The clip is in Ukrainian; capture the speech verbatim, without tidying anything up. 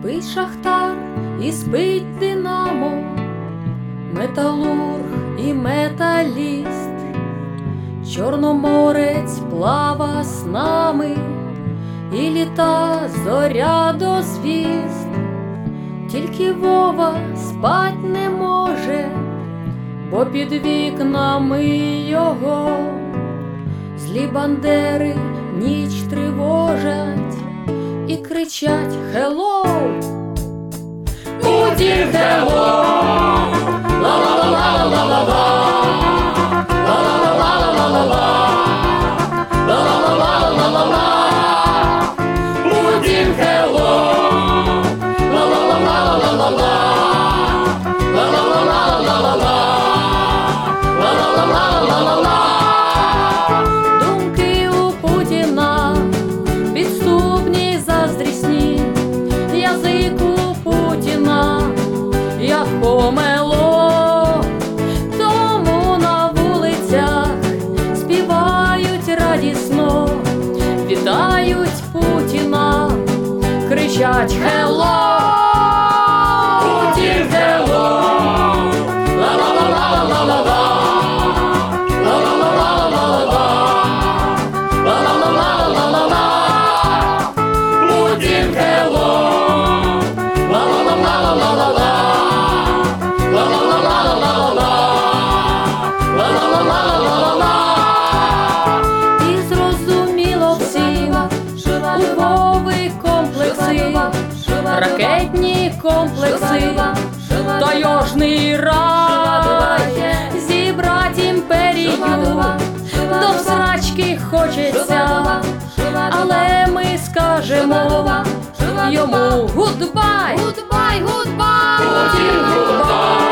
Спить шахтар і спить динамо, металург і металіст, чорноморець плава з нами, і літа зоря до звізд. Тільки Вова спать не може, бо під вікнами його злі бандери ніч тривожать і кричать «Хеллоу! Путін, хеллоу! Ла-ла-ла-ла-ла-ла-ла! Ла-ла-ла-ла-ла-ла-ла! Ла-ла-ла-ла-ла-ла-ла! Путін, хеллоу! Ла-ла-ла-ла-ла-ла-ла! Ла-ла-ла-ла-ла-ла-ла! Ла-ла-ла-ла-ла-ла-ла! Думки у Путіна підступні, заздрісні, язик у Путіна як помело, тому на вулицях співають радісно, вітають Путіна, кричать «Хеллоу! Путін, хеллоу! Ла-ла-ла-ла-ла-ла-ла! Ла-ла-ла-ла-ла-ла-ла! Ла-ла-ла-ла-ла-ла-ла! Путін, хеллоу! Ла-ла-ла-ла-ла-ла-ла! Ла-ла-ла-ла-ла-ла-ла! Ла-ла-ла-ла-ла-ла-ла! І зрозуміло всім, у Вови комплекси, ракетні комплекси, тайожний рай, зібрать імперію, до всрачки хочеться, але ми скажемо йому гудбай, Гудбай, гудбай! Путін, гудбай.